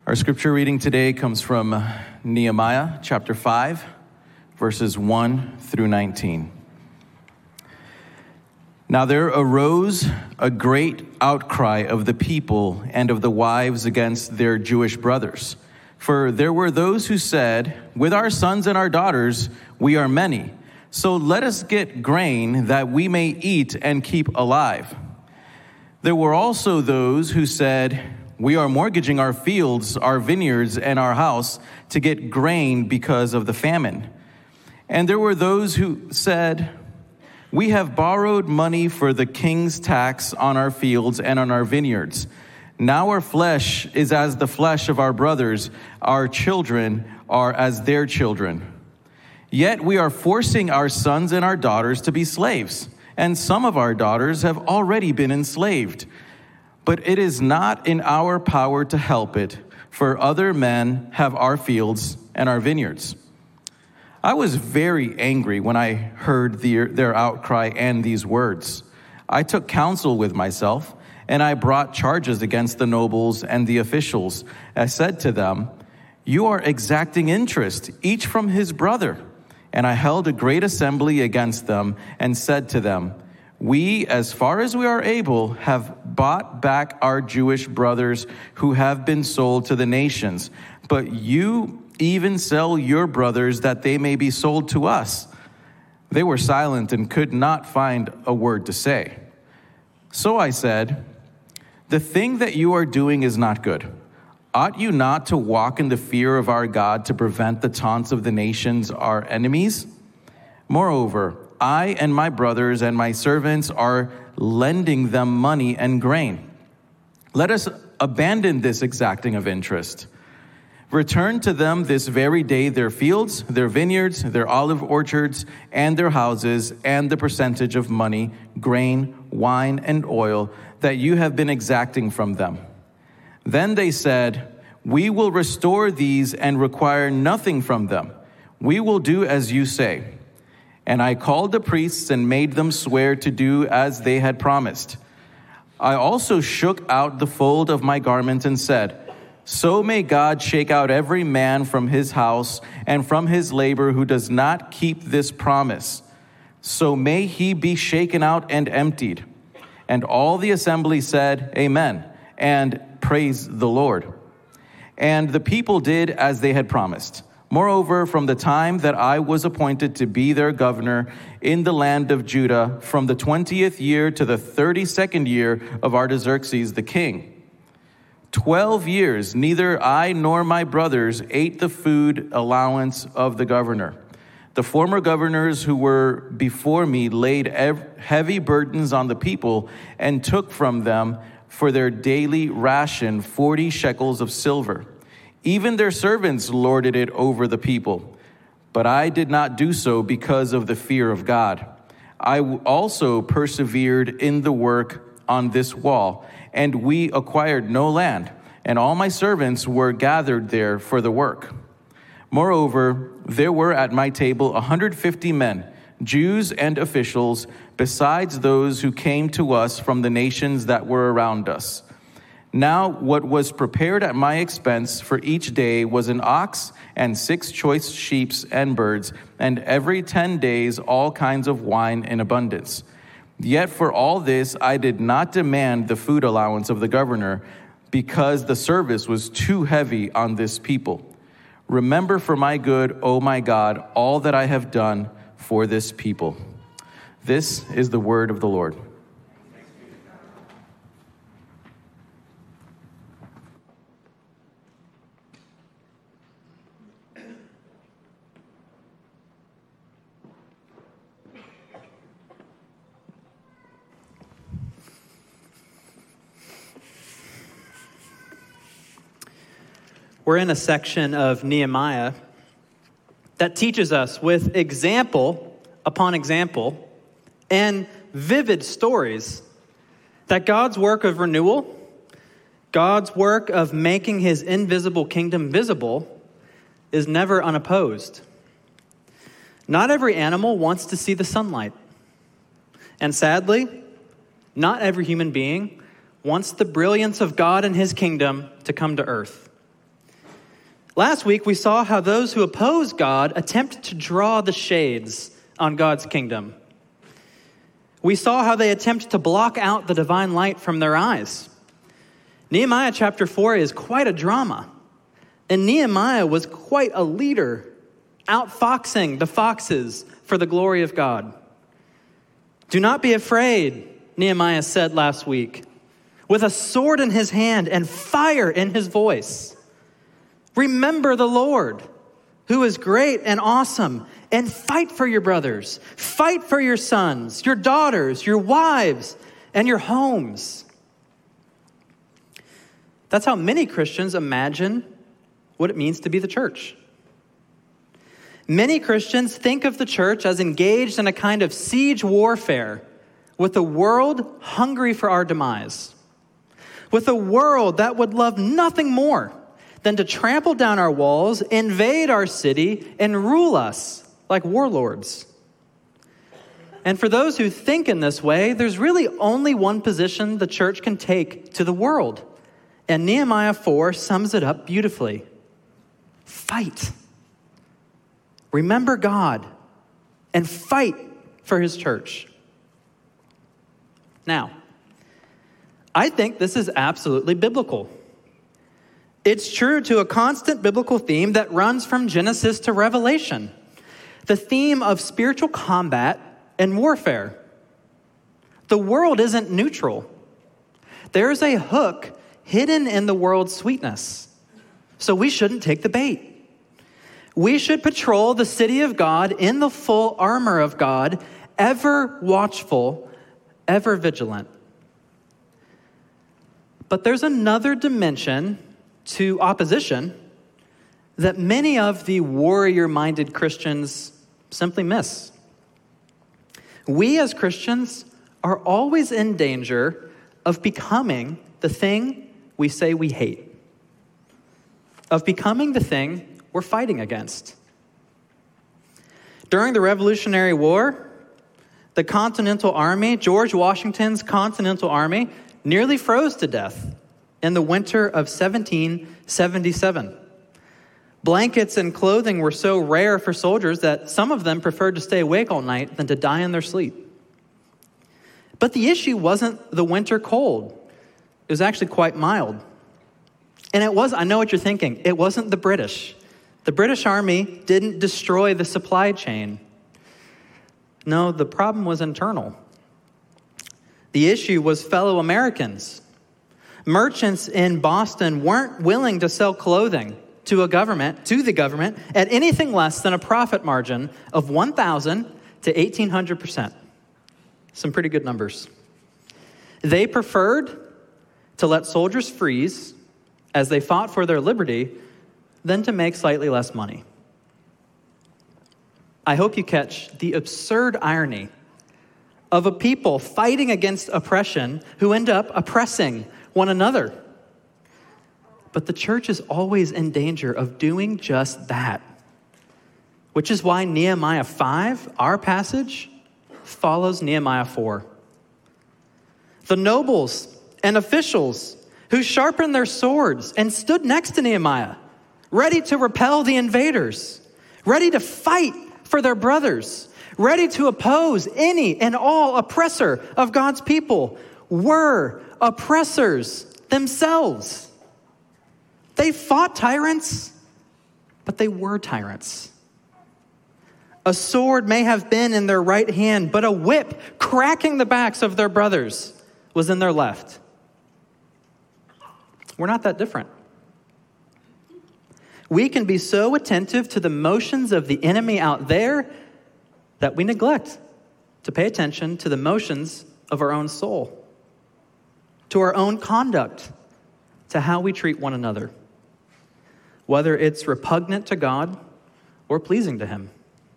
Our scripture reading today comes from Nehemiah chapter 5, verses 1 through 19. Now there arose a great outcry of the people and of the wives against their Jewish brothers. For there were those who said, "With our sons and our daughters we are many, so let us get grain that we may eat and keep alive." There were also those who said, "We are mortgaging our fields, our vineyards, and our house to get grain because of the famine." And there were those who said, "We have borrowed money for the king's tax on our fields and on our vineyards. Now our flesh is as the flesh of our brothers, our children are as their children. Yet we are forcing our sons and our daughters to be slaves, and some of our daughters have already been enslaved. But it is not in our power to help it, for other men have our fields and our vineyards." I was very angry when I heard their outcry and these words. I took counsel with myself, and I brought charges against the nobles and the officials. I said to them, "You are exacting interest, each from his brother." And I held a great assembly against them and said to them, "We, as far as we are able, have bought back our Jewish brothers who have been sold to the nations. But you even sell your brothers that they may be sold to us." They were silent and could not find a word to say. So I said, "The thing that you are doing is not good. Ought you not to walk in the fear of our God to prevent the taunts of the nations, our enemies? Moreover, I and my brothers and my servants are lending them money and grain. Let us abandon this exacting of interest. Return to them this very day their fields, their vineyards, their olive orchards, and their houses, and the percentage of money, grain, wine, and oil that you have been exacting from them." Then they said, "We will restore these and require nothing from them. We will do as you say." And I called the priests and made them swear to do as they had promised. I also shook out the fold of my garment and said, "So may God shake out every man from his house and from his labor who does not keep this promise. So may he be shaken out and emptied." And all the assembly said, "Amen," and "Praise the Lord." And the people did as they had promised. Moreover, from the time that I was appointed to be their governor in the land of Judah, from the 20th year to the 32nd year of Artaxerxes the king, 12 years, neither I nor my brothers ate the food allowance of the governor. The former governors who were before me laid heavy burdens on the people and took from them for their daily ration 40 shekels of silver. Even their servants lorded it over the people. But I did not do so because of the fear of God. I also persevered in the work on this wall, and we acquired no land, and all my servants were gathered there for the work. Moreover, there were at my table 150 men, Jews and officials, besides those who came to us from the nations that were around us. Now what was prepared at my expense for each day was an ox and 6 choice sheep and birds, and every 10 days all kinds of wine in abundance. Yet for all this I did not demand the food allowance of the governor, because the service was too heavy on this people. Remember for my good, O my God, all that I have done for this people. This is the word of the Lord. We're in a section of Nehemiah that teaches us with example upon example and vivid stories that God's work of renewal, God's work of making his invisible kingdom visible, is never unopposed. Not every animal wants to see the sunlight. And sadly, not every human being wants the brilliance of God and his kingdom to come to earth. Last week, we saw how those who oppose God attempt to draw the shades on God's kingdom. We saw how they attempt to block out the divine light from their eyes. Nehemiah chapter 4 is quite a drama. And Nehemiah was quite a leader, outfoxing the foxes for the glory of God. Do not be afraid, Nehemiah said last week, with a sword in his hand and fire in his voice. Remember the Lord, who is great and awesome, and fight for your brothers. Fight for your sons, your daughters, your wives, and your homes. That's how many Christians imagine what it means to be the church. Many Christians think of the church as engaged in a kind of siege warfare with a world hungry for our demise, with a world that would love nothing more than to trample down our walls, invade our city, and rule us like warlords. And for those who think in this way, there's really only one position the church can take to the world. And Nehemiah 4 sums it up beautifully. Fight. Remember God and fight for his church. Now, I think this is absolutely biblical. It's true to a constant biblical theme that runs from Genesis to Revelation, the theme of spiritual combat and warfare. The world isn't neutral. There's a hook hidden in the world's sweetness. So we shouldn't take the bait. We should patrol the city of God in the full armor of God, ever watchful, ever vigilant. But there's another dimension to opposition that many of the warrior-minded Christians simply miss. We as Christians are always in danger of becoming the thing we say we hate, of becoming the thing we're fighting against. During the Revolutionary War, the Continental Army, George Washington's Continental Army, nearly froze to death in the winter of 1777. Blankets and clothing were so rare for soldiers that some of them preferred to stay awake all night than to die in their sleep. But the issue wasn't the winter cold. It was actually quite mild. And I know what you're thinking, it wasn't the British. The British Army didn't destroy the supply chain. No, the problem was internal. The issue was fellow Americans. Merchants in Boston weren't willing to sell clothing to the government, at anything less than a profit margin of 1,000 to 1,800%. Some pretty good numbers. They preferred to let soldiers freeze as they fought for their liberty than to make slightly less money. I hope you catch the absurd irony of a people fighting against oppression who end up oppressing one another. But the church is always in danger of doing just that, which is why Nehemiah 5, our passage, follows Nehemiah 4. The nobles and officials who sharpened their swords and stood next to Nehemiah, ready to repel the invaders, ready to fight for their brothers, ready to oppose any and all oppressor of God's people, were oppressors themselves. They fought tyrants, but they were tyrants. A sword may have been in their right hand, but a whip cracking the backs of their brothers was in their left. We're not that different. We can be so attentive to the motions of the enemy out there that we neglect to pay attention to the motions of our own soul, to our own conduct, to how we treat one another, whether it's repugnant to God or pleasing to him.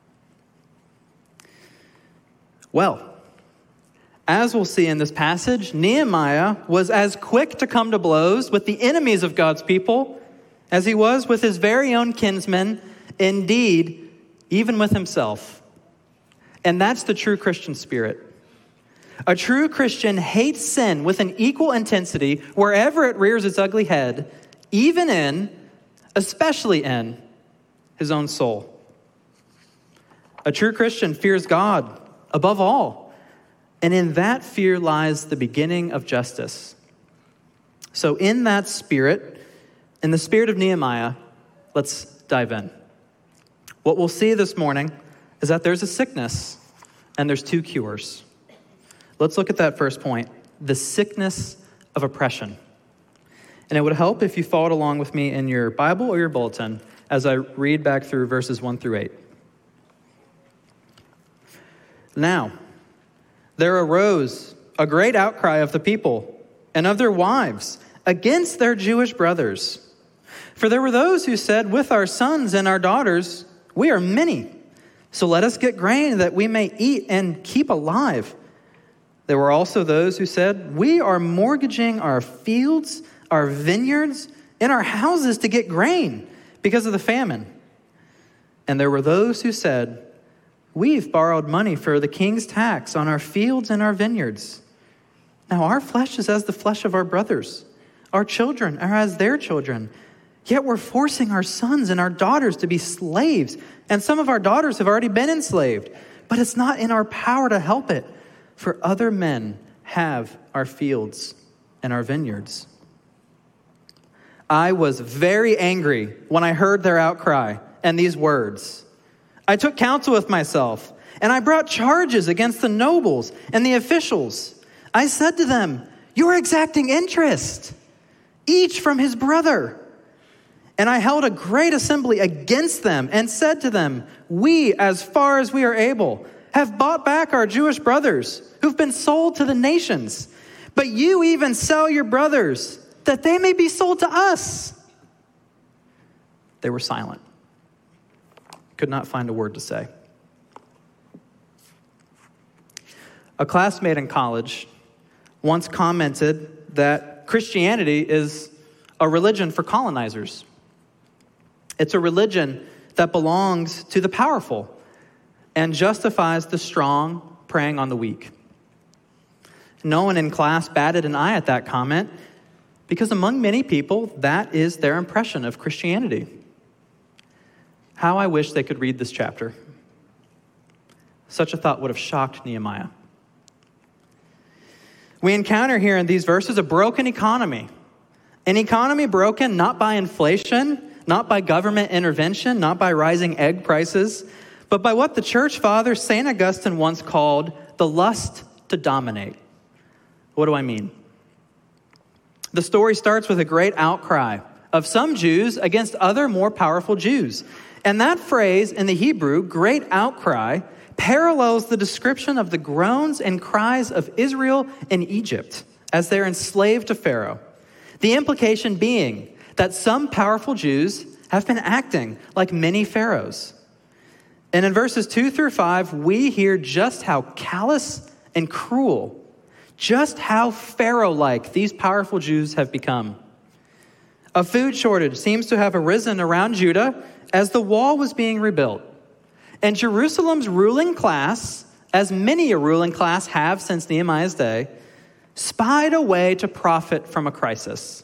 Well, as we'll see in this passage, Nehemiah was as quick to come to blows with the enemies of God's people as he was with his very own kinsmen, indeed, even with himself. And that's the true Christian spirit. A true Christian hates sin with an equal intensity wherever it rears its ugly head, even in especially in his own soul. A true Christian fears God above all, and in that fear lies the beginning of justice. So in that spirit, in the spirit of Nehemiah, let's dive in. What we'll see this morning is that there's a sickness and there's two cures. Let's look at that first point, the sickness of oppression. And it would help if you followed along with me in your Bible or your bulletin as I read back through verses 1 through 8. Now, there arose a great outcry of the people and of their wives against their Jewish brothers. For there were those who said, with our sons and our daughters, we are many. So let us get grain that we may eat and keep alive. There were also those who said, we are mortgaging our fields, our vineyards, and our houses to get grain because of the famine. And there were those who said, we've borrowed money for the king's tax on our fields and our vineyards. Now our flesh is as the flesh of our brothers. Our children are as their children. Yet we're forcing our sons and our daughters to be slaves. And some of our daughters have already been enslaved. But it's not in our power to help it, for other men have our fields and our vineyards. I was very angry when I heard their outcry and these words. I took counsel with myself, and I brought charges against the nobles and the officials. I said to them, you are exacting interest, each from his brother. And I held a great assembly against them and said to them, we, as far as we are able, have bought back our Jewish brothers who've been sold to the nations. But you even sell your brothers that they may be sold to us. They were silent. Could not find a word to say. A classmate in college once commented that Christianity is a religion for colonizers. It's a religion that belongs to the powerful and justifies the strong preying on the weak. No one in class batted an eye at that comment because among many people, that is their impression of Christianity. How I wish they could read this chapter. Such a thought would have shocked Nehemiah. We encounter here in these verses a broken economy. An economy broken not by inflation, not by government intervention, not by rising egg prices, but by what the church father St. Augustine once called the lust to dominate. What do I mean? The story starts with a great outcry of some Jews against other more powerful Jews. And that phrase in the Hebrew, great outcry, parallels the description of the groans and cries of Israel and Egypt as they're enslaved to Pharaoh. The implication being that some powerful Jews have been acting like many pharaohs. And in verses 2 through 5, we hear just how callous and cruel, just how Pharaoh-like these powerful Jews have become. A food shortage seems to have arisen around Judah as the wall was being rebuilt. And Jerusalem's ruling class, as many a ruling class have since Nehemiah's day, spied a way to profit from a crisis.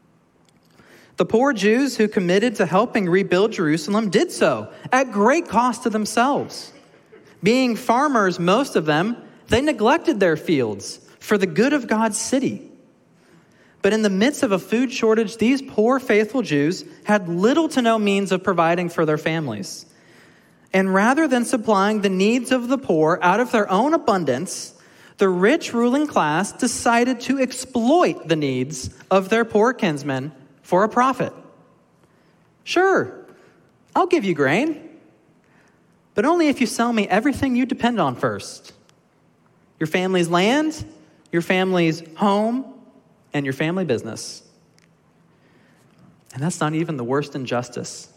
The poor Jews who committed to helping rebuild Jerusalem did so at great cost to themselves. Being farmers, most of them, they neglected their fields for the good of God's city. But in the midst of a food shortage, these poor, faithful Jews had little to no means of providing for their families. And rather than supplying the needs of the poor out of their own abundance, the rich ruling class decided to exploit the needs of their poor kinsmen for a profit. Sure, I'll give you grain, but only if you sell me everything you depend on first. Your family's land, your family's home, and your family business. And that's not even the worst injustice.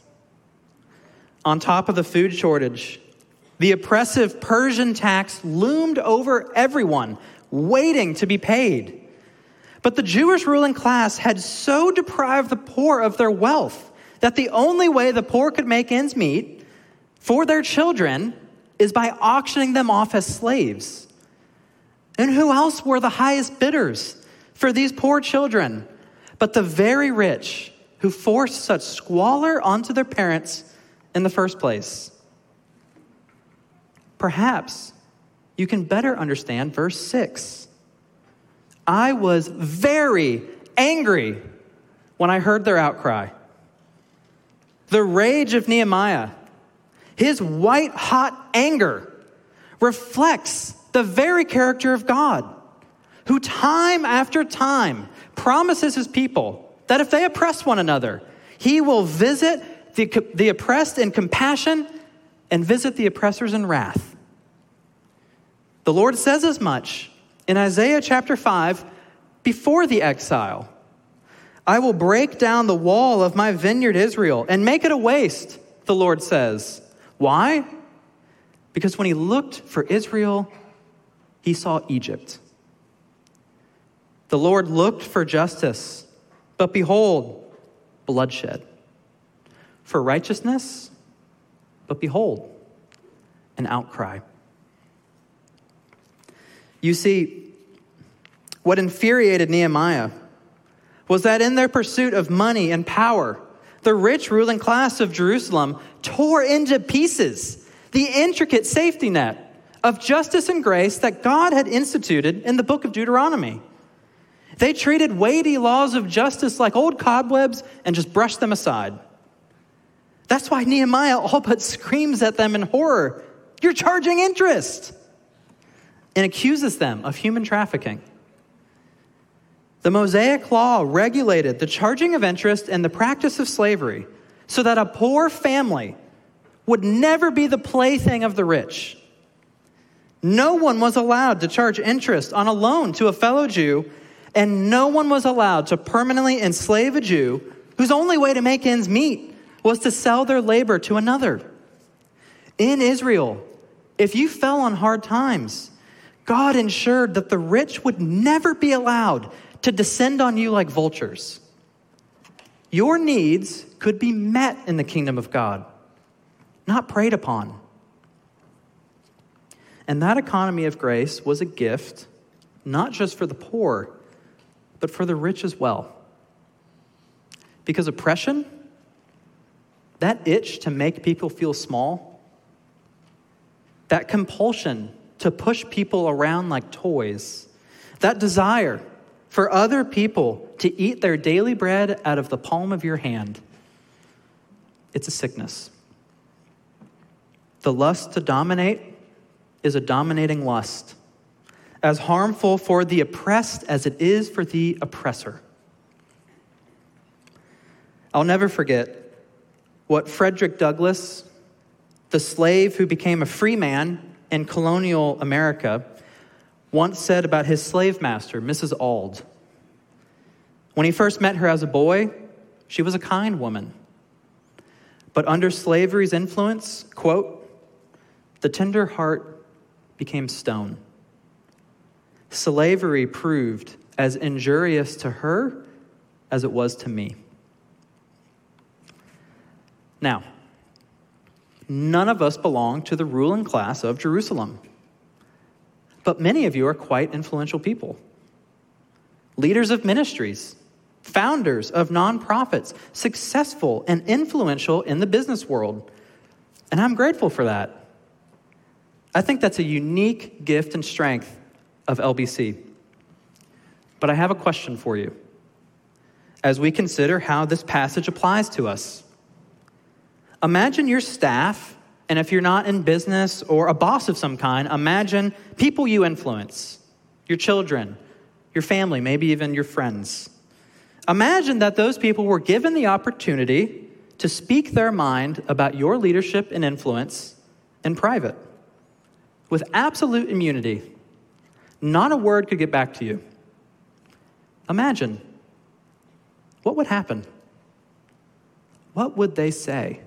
On top of the food shortage, the oppressive Persian tax loomed over everyone, waiting to be paid. But the Jewish ruling class had so deprived the poor of their wealth that the only way the poor could make ends meet for their children is by auctioning them off as slaves. And who else were the highest bidders for these poor children but the very rich who forced such squalor onto their parents in the first place. Perhaps you can better understand verse 6. I was very angry when I heard their outcry. The rage of Nehemiah, his white-hot anger, reflects the very character of God, who time after time promises his people that if they oppress one another, he will visit the oppressed in compassion and visit the oppressors in wrath. The Lord says as much in Isaiah chapter 5 before the exile. I will break down the wall of my vineyard Israel and make it a waste, the Lord says. Why? Because when he looked for Israel, he saw Egypt. The Lord looked for justice, but behold, bloodshed. For righteousness, but behold, an outcry. You see, what infuriated Nehemiah was that in their pursuit of money and power, the rich ruling class of Jerusalem tore into pieces the intricate safety net of justice and grace that God had instituted in the book of Deuteronomy. They treated weighty laws of justice like old cobwebs and just brushed them aside. That's why Nehemiah all but screams at them in horror, "You're charging interest!" and accuses them of human trafficking. The Mosaic Law regulated the charging of interest and the practice of slavery so that a poor family would never be the plaything of the rich. No one was allowed to charge interest on a loan to a fellow Jew, and no one was allowed to permanently enslave a Jew whose only way to make ends meet was to sell their labor to another. In Israel, if you fell on hard times, God ensured that the rich would never be allowed to descend on you like vultures. Your needs could be met in the kingdom of God, not preyed upon. And that economy of grace was a gift, not just for the poor, but for the rich as well. Because oppression, that itch to make people feel small, that compulsion to push people around like toys, that desire for other people to eat their daily bread out of the palm of your hand, it's a sickness. The lust to dominate is a dominating lust, as harmful for the oppressed as it is for the oppressor. I'll never forget what Frederick Douglass, the slave who became a free man in colonial America, once said about his slave master, Mrs. Auld. When he first met her as a boy, she was a kind woman. But under slavery's influence, quote, the tender heart became stone. Slavery proved as injurious to her as it was to me. Now, none of us belong to the ruling class of Jerusalem. But many of you are quite influential people. Leaders of ministries, founders of nonprofits, successful and influential in the business world. And I'm grateful for that. I think that's a unique gift and strength of LBC. But I have a question for you as we consider how this passage applies to us. Imagine your staff, and if you're not in business or a boss of some kind, imagine people you influence, your children, your family, maybe even your friends. Imagine that those people were given the opportunity to speak their mind about your leadership and influence in private, with absolute immunity. Not a word could get back to you. Imagine, what would happen? What would they say?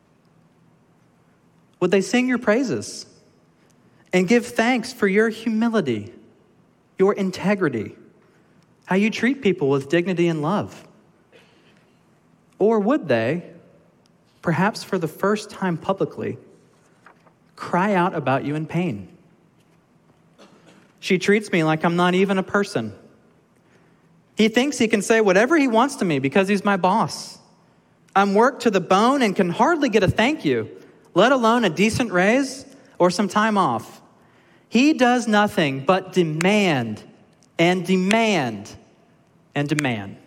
Would they sing your praises and give thanks for your humility, your integrity, how you treat people with dignity and love? Or would they, perhaps for the first time publicly, cry out about you in pain? She treats me like I'm not even a person. He thinks he can say whatever he wants to me because he's my boss. I'm worked to the bone and can hardly get a thank you, let alone a decent raise or some time off. He does nothing but demand and demand and demand.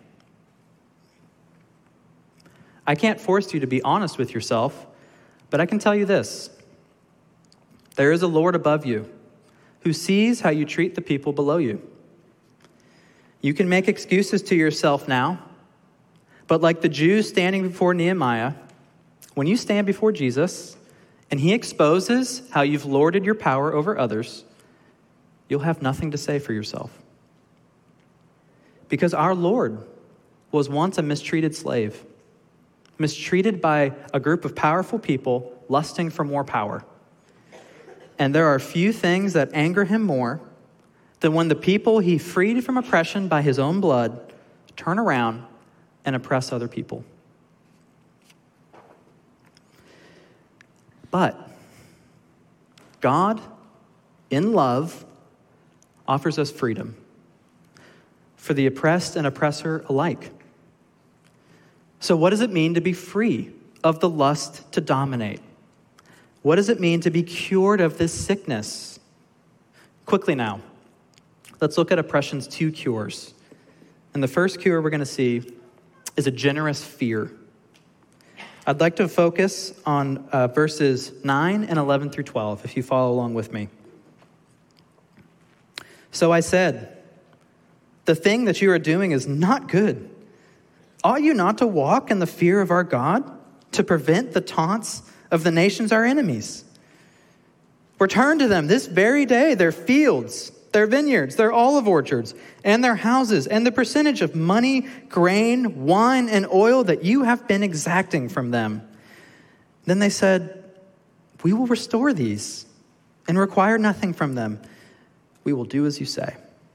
I can't force you to be honest with yourself, but I can tell you this. There is a Lord above you who sees how you treat the people below you. You can make excuses to yourself now, but like the Jews standing before Nehemiah, when you stand before Jesus and he exposes how you've lorded your power over others, you'll have nothing to say for yourself. Because our Lord was once a mistreated slave, mistreated by a group of powerful people lusting for more power. And there are few things that anger him more than when the people he freed from oppression by his own blood turn around and oppress other people. But God, in love, offers us freedom for the oppressed and oppressor alike. So what does it mean to be free of the lust to dominate? What does it mean to be cured of this sickness? Quickly now, let's look at oppression's two cures. And the first cure we're going to see is a generous fear. I'd like to focus on verses 9 and 11 through 12, if you follow along with me. So I said, the thing that you are doing is not good. Ought you not to walk in the fear of our God, to prevent the taunts of the nations our enemies? Return to them this very day their fields, their vineyards, their olive orchards, and their houses, and the percentage of money, grain, wine, and oil that you have been exacting from them. Then they said, we will restore these and require nothing from them. We will do as you say.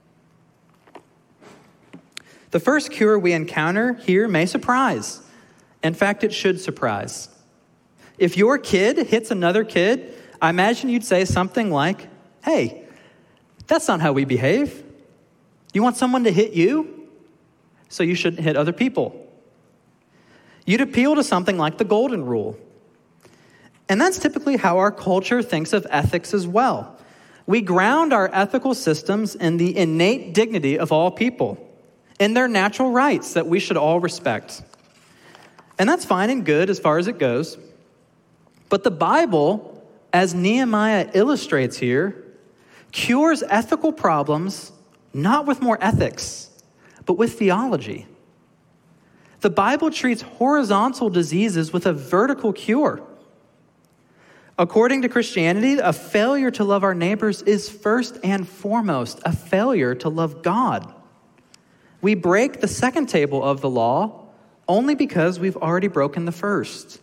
The first cure we encounter here may surprise. In fact, it should surprise. If your kid hits another kid, I imagine you'd say something like, hey, that's not how we behave. You want someone to hit you, so you shouldn't hit other people. You'd appeal to something like the golden rule. And that's typically how our culture thinks of ethics as well. We ground our ethical systems in the innate dignity of all people, in their natural rights that we should all respect. And that's fine and good as far as it goes. But the Bible, as Nehemiah illustrates here, cures ethical problems not with more ethics, but with theology. The Bible treats horizontal diseases with a vertical cure. According to Christianity, a failure to love our neighbors is first and foremost a failure to love God. We break the second table of the law only because we've already broken the first.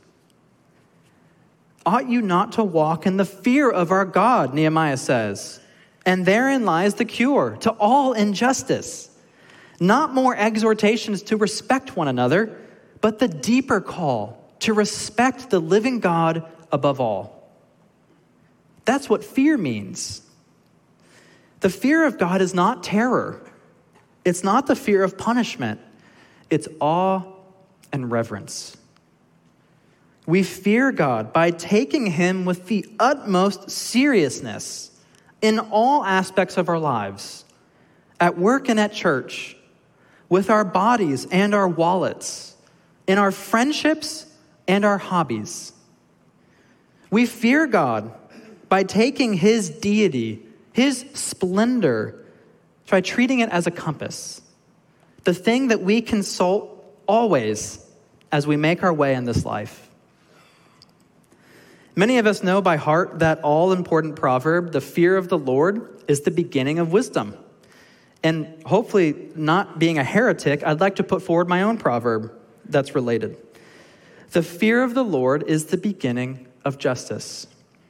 Ought you not to walk in the fear of our God, Nehemiah says. And therein lies the cure to all injustice. Not more exhortations to respect one another, but the deeper call to respect the living God above all. That's what fear means. The fear of God is not terror. It's not the fear of punishment. It's awe and reverence. We fear God by taking him with the utmost seriousness in all aspects of our lives, at work and at church, with our bodies and our wallets, in our friendships and our hobbies. We fear God by taking his deity, his splendor, by treating it as a compass, the thing that we consult always as we make our way in this life. Many of us know by heart that all-important proverb, the fear of the Lord is the beginning of wisdom. And hopefully, not being a heretic, I'd like to put forward my own proverb that's related. The fear of the Lord is the beginning of justice.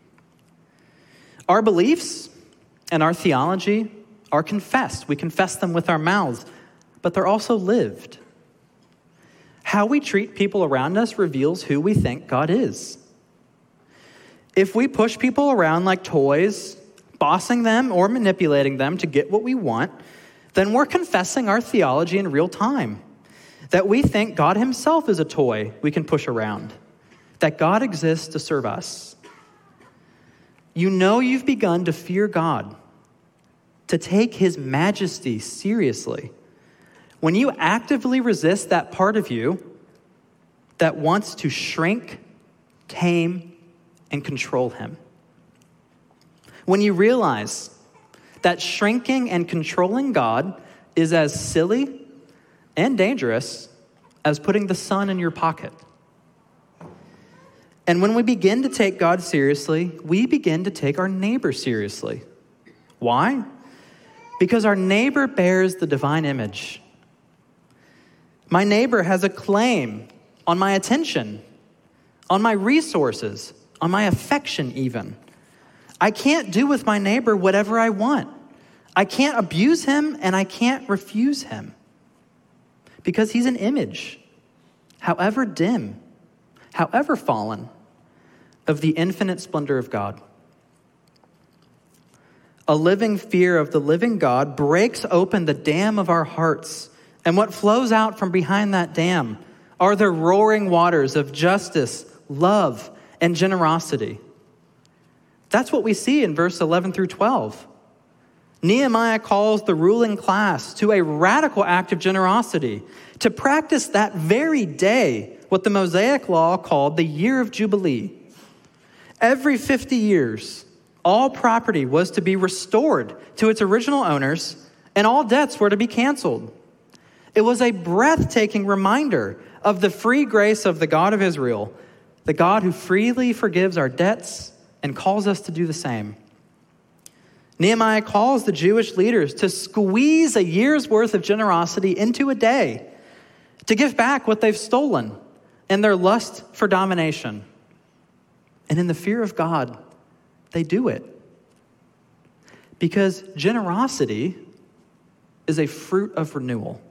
Our beliefs and our theology are confessed. We confess them with our mouths, but they're also lived. How we treat people around us reveals who we think God is. If we push people around like toys, bossing them or manipulating them to get what we want, then we're confessing our theology in real time. that we think God himself is a toy we can push around, that God exists to serve us. You know you've begun to fear God, to take his majesty seriously, when you actively resist that part of you that wants to shrink, tame, and control him. When you realize that shrinking and controlling God is as silly and dangerous as putting the sun in your pocket. And when we begin to take God seriously, we begin to take our neighbor seriously. Why? Because our neighbor bears the divine image. My neighbor has a claim on my attention, on my resources, on my affection even. I can't do with my neighbor whatever I want. I can't abuse him and I can't refuse him because he's an image, however dim, however fallen, of the infinite splendor of God. A living fear of the living God breaks open the dam of our hearts, and what flows out from behind that dam are the roaring waters of justice, love, and generosity. That's what we see in verse 11 through 12. Nehemiah calls the ruling class to a radical act of generosity, to practice that very day what the Mosaic law called the year of Jubilee. Every 50 years, all property was to be restored to its original owners, and all debts were to be canceled. It was a breathtaking reminder of the free grace of the God of Israel, the God who freely forgives our debts and calls us to do the same. Nehemiah calls the Jewish leaders to squeeze a year's worth of generosity into a day, to give back what they've stolen in their lust for domination. And in the fear of God, they do it. Because generosity is a fruit of renewal.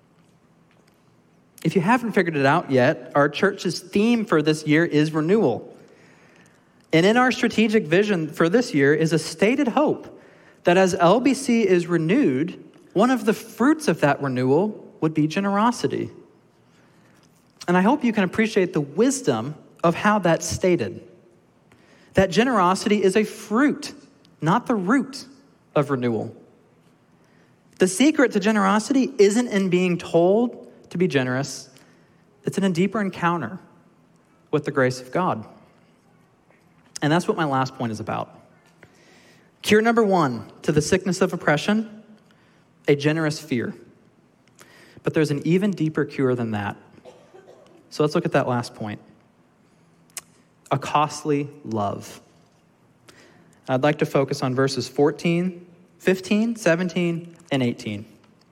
If you haven't figured it out yet, our church's theme for this year is renewal. And in our strategic vision for this year is a stated hope that as LBC is renewed, one of the fruits of that renewal would be generosity. And I hope you can appreciate the wisdom of how that's stated. That generosity is a fruit, not the root of renewal. The secret to generosity isn't in being told to be generous. It's in a deeper encounter with the grace of God. And that's what my last point is about. Cure number 1 to the sickness of oppression, a generous fear. But there's an even deeper cure than that. So let's look at that last point. A costly love. I'd like to focus on verses 14, 15, 17, and 18.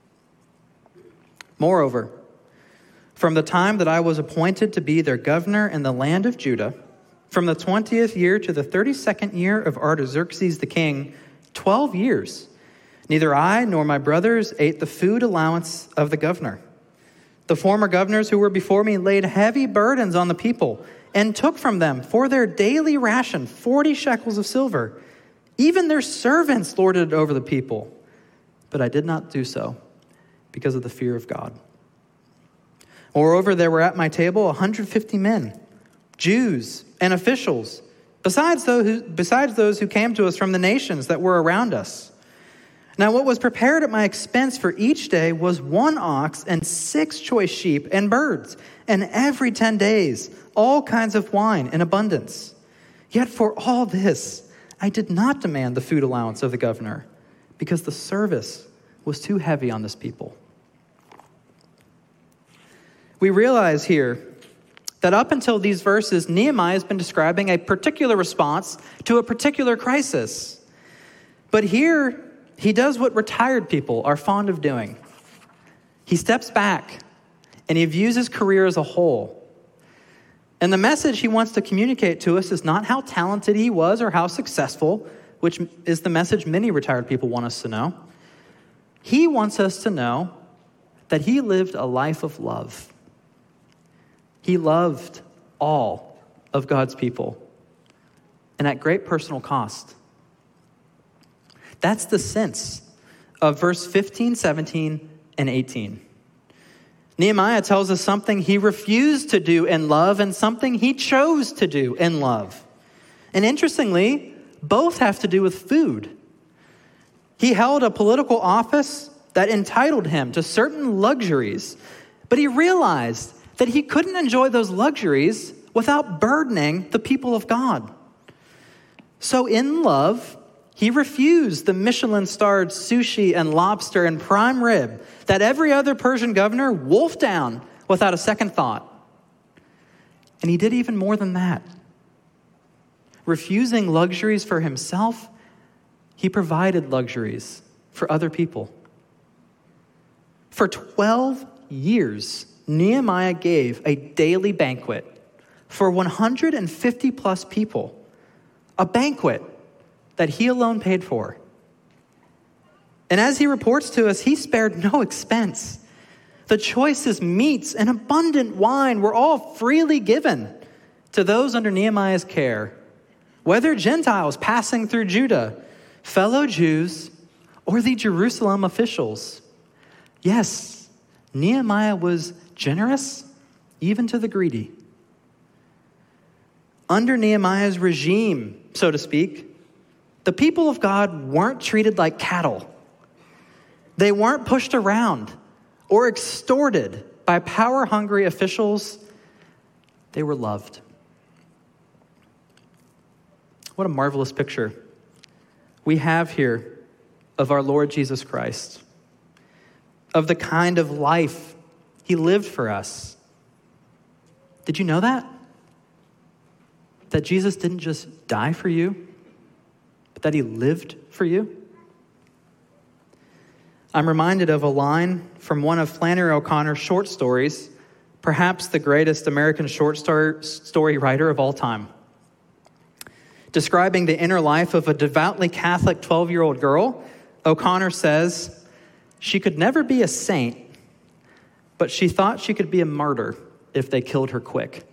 Moreover, from the time that I was appointed to be their governor in the land of Judah, from the 20th year to the 32nd year of Artaxerxes the king, 12 years, neither I nor my brothers ate the food allowance of the governor. The former governors who were before me laid heavy burdens on the people and took from them for their daily ration 40 shekels of silver. Even their servants lorded it over the people. But I did not do so because of the fear of God. Moreover, there were at my table 150 men, Jews and officials, besides those who came to us from the nations that were around us. Now what was prepared at my expense for each day was 1 ox and 6 choice sheep and birds, and every 10 days all kinds of wine in abundance. Yet for all this I did not demand the food allowance of the governor, because the service was too heavy on this people. We realize here that up until these verses, Nehemiah has been describing a particular response to a particular crisis. But here, he does what retired people are fond of doing. He steps back and he views his career as a whole. And the message he wants to communicate to us is not how talented he was or how successful, which is the message many retired people want us to know. He wants us to know that he lived a life of love. He loved all of God's people, and at great personal cost. That's the sense of verse 15, 17, and 18. Nehemiah tells us something he refused to do in love and something he chose to do in love. And interestingly, both have to do with food. He held a political office that entitled him to certain luxuries, but he realized that he couldn't enjoy those luxuries without burdening the people of God. So in love, he refused the Michelin-starred sushi and lobster and prime rib that every other Persian governor wolfed down without a second thought. And he did even more than that. Refusing luxuries for himself, he provided luxuries for other people. For 12 years, Nehemiah gave a daily banquet for 150 plus people, a banquet that he alone paid for. And as he reports to us, he spared no expense. The choicest meats and abundant wine were all freely given to those under Nehemiah's care, whether Gentiles passing through Judah, fellow Jews, or the Jerusalem officials. Yes, Nehemiah was generous even to the greedy. Under Nehemiah's regime, so to speak, the people of God weren't treated like cattle. They weren't pushed around or extorted by power-hungry officials. They were loved. What a marvelous picture we have here of our Lord Jesus Christ, of the kind of life he lived for us. Did you know that? That Jesus didn't just die for you, but that he lived for you? I'm reminded of a line from one of Flannery O'Connor's short stories, perhaps the greatest American short story writer of all time. Describing the inner life of a devoutly Catholic 12-year-old girl, O'Connor says, she could never be a saint, but she thought she could be a martyr if they killed her quick.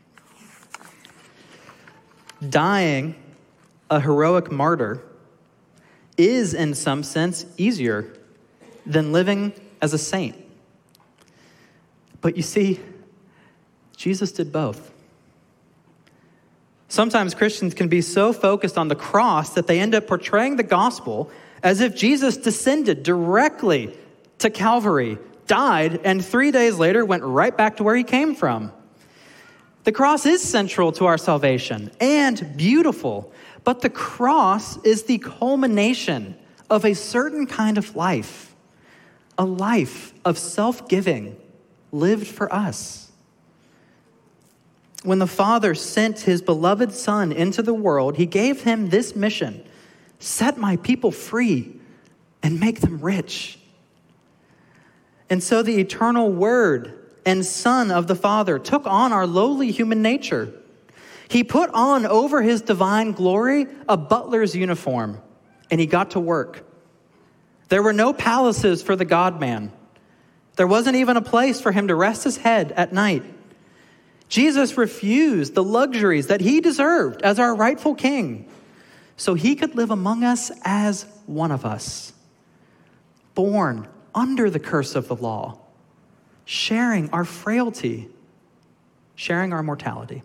Dying a heroic martyr is, in some sense, easier than living as a saint. But you see, Jesus did both. Sometimes Christians can be so focused on the cross that they end up portraying the gospel as if Jesus descended directly to Calvary, died, and 3 days later went right back to where he came from. The cross is central to our salvation and beautiful, but the cross is the culmination of a certain kind of life, a life of self-giving lived for us. When the Father sent his beloved Son into the world, he gave him this mission: set my people free and make them rich. And so the eternal Word and Son of the Father took on our lowly human nature. He put on over his divine glory a butler's uniform, and he got to work. There were no palaces for the God-man. There wasn't even a place for him to rest his head at night. Jesus refused the luxuries that he deserved as our rightful king, so he could live among us as one of us, born under the curse of the law, sharing our frailty, sharing our mortality.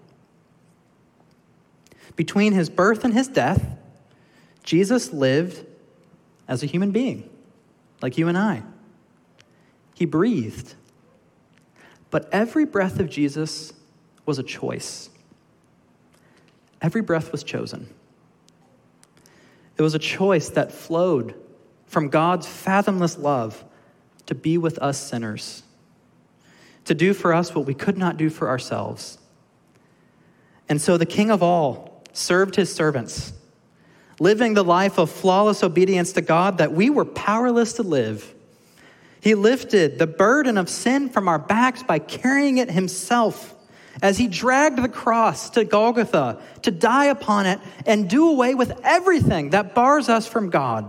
Between his birth and his death, Jesus lived as a human being, like you and I. He breathed. But every breath of Jesus was a choice. Every breath was chosen. It was a choice that flowed from God's fathomless love to be with us sinners, to do for us what we could not do for ourselves. And so the King of all served his servants, living the life of flawless obedience to God that we were powerless to live. He lifted the burden of sin from our backs by carrying it himself as he dragged the cross to Golgotha to die upon it and do away with everything that bars us from God.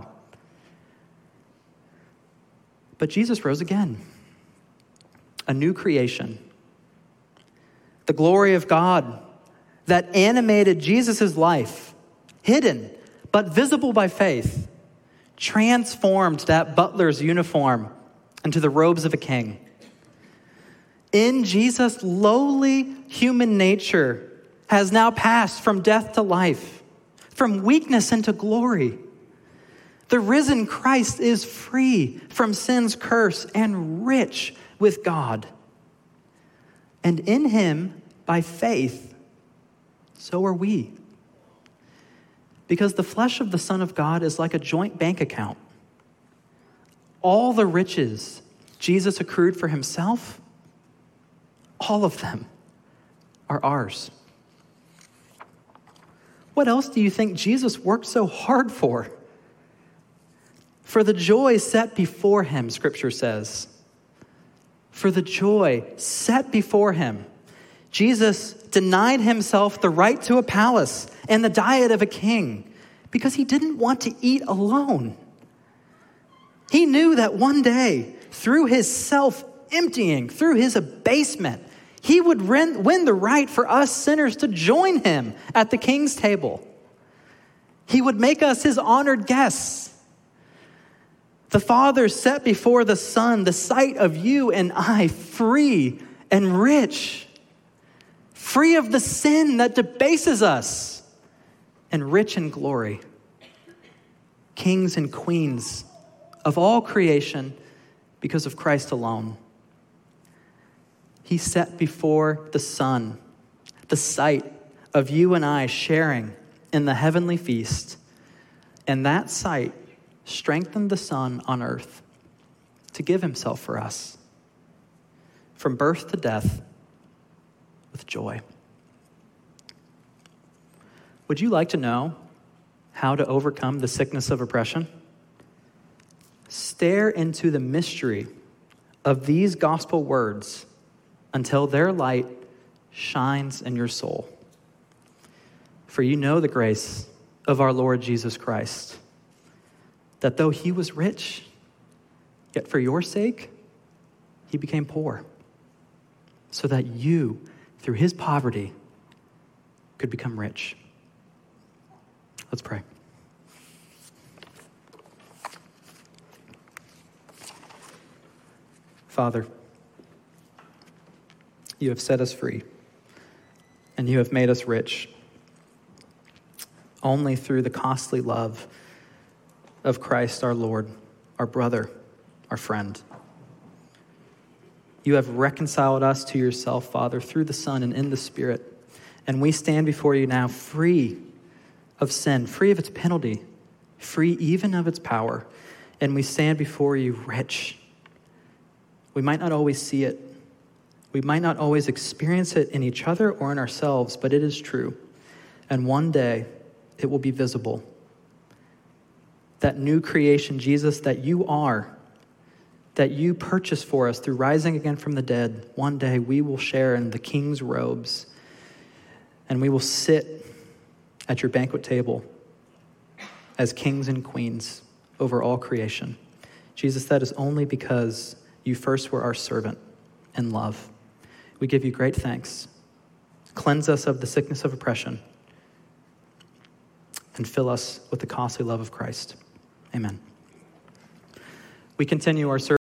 But Jesus rose again, a new creation. The glory of God that animated Jesus' life, hidden but visible by faith, transformed that butler's uniform into the robes of a king. In Jesus, lowly human nature has now passed from death to life, from weakness into glory. The risen Christ is free from sin's curse and rich with God. And in him, by faith, so are we. Because the flesh of the Son of God is like a joint bank account. All the riches Jesus accrued for himself, all of them are ours. What else do you think Jesus worked so hard for? For the joy set before him, Scripture says. For the joy set before him, Jesus denied himself the right to a palace and the diet of a king because he didn't want to eat alone. He knew that one day, through his self-emptying, through his abasement, he would win the right for us sinners to join him at the king's table. He would make us his honored guests. The Father set before the Son the sight of you and I, free and rich, free of the sin that debases us, and rich in glory. Kings and queens of all creation because of Christ alone. He set before the Son the sight of you and I sharing in the heavenly feast, and that sight strengthened the Son on earth to give himself for us, from birth to death, with joy. Would you like to know how to overcome the sickness of oppression? Stare into the mystery of these gospel words until their light shines in your soul. For you know the grace of our Lord Jesus Christ, that though he was rich, yet for your sake, he became poor, so that you, through his poverty, could become rich. Let's pray. Father, you have set us free, and you have made us rich only through the costly love of Christ our Lord, our brother, our friend. You have reconciled us to yourself, Father, through the Son and in the Spirit. And we stand before you now free of sin, free of its penalty, free even of its power. And we stand before you rich. We might not always see it. We might not always experience it in each other or in ourselves, but it is true. And one day it will be visible. That new creation, Jesus, that you are, that you purchased for us through rising again from the dead, one day we will share in the king's robes, and we will sit at your banquet table as kings and queens over all creation. Jesus, that is only because you first were our servant in love. We give you great thanks. Cleanse us of the sickness of oppression and fill us with the costly love of Christ. Amen. We continue our service.